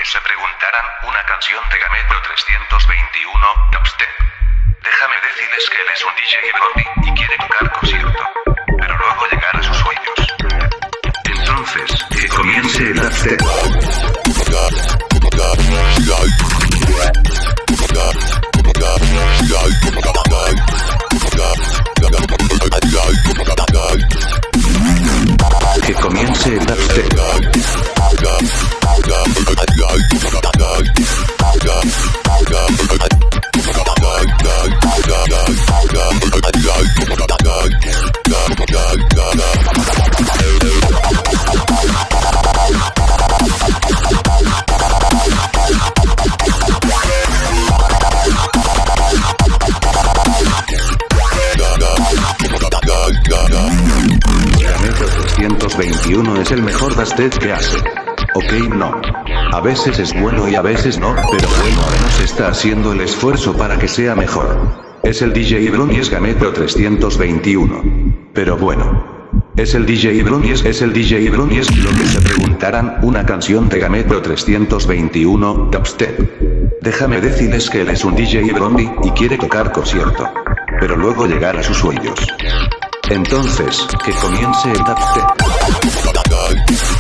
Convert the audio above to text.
que se preguntaran, una canción de Gametro 321, Dubstep. Déjame decirles que él es un DJ Brody, y quiere tocar concierto. Pero luego llegar a sus sueños. Entonces, que comience el Dubstep. Que comience el Dubstep. Gametro 321 es el mejor dubstep que hace. Ok, no. A veces es bueno y a veces no, pero bueno, al menos está haciendo el esfuerzo para que sea mejor. Es el DJ Brony, es Gametro 321. Pero bueno. Es el DJ Brony, es el DJ Brony, es lo que se preguntaran, una canción de Gametro 321, Dubstep. Déjame decirles que él es un DJ Brony, y quiere tocar concierto. Pero luego llegar a sus sueños. Entonces, que comience el Dubstep.